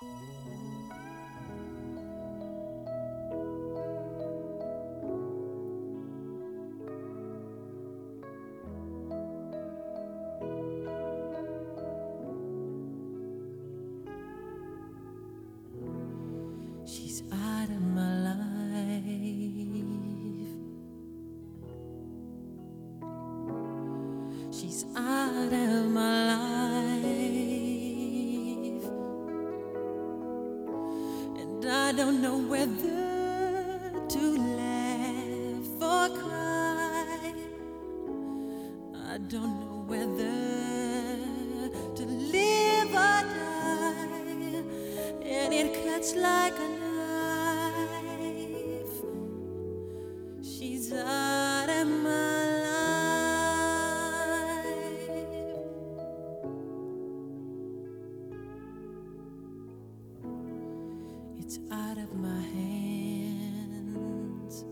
She's out of my life. She's out of my life, and I don't know whether to laugh or cry. I don't know whether to live or die, and it cuts like a knife. She's out of my life. It's out of my hands.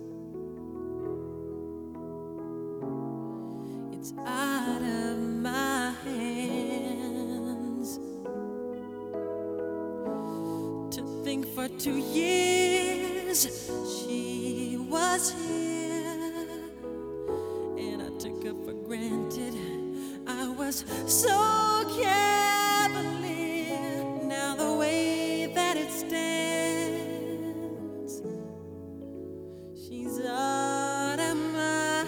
It's out of my hands. To think for 2 years she was here, and I took her for granted. I was so cavalier. Now the way that it stands, she's out of my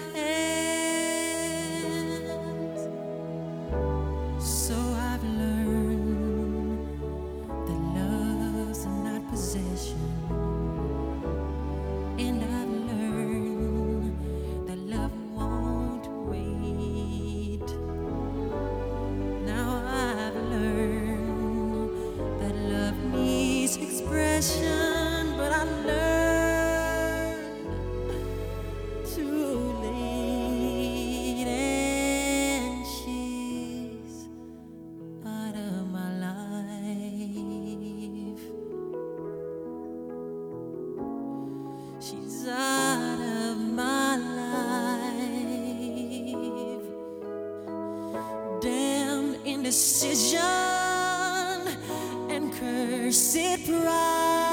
hands. So I've learned that love's not possession, and I've learned that love won't wait. Now I've learned that love needs expression, but I learned too late, and she's out of my life. She's out of my life. Damn indecision and cursed pride.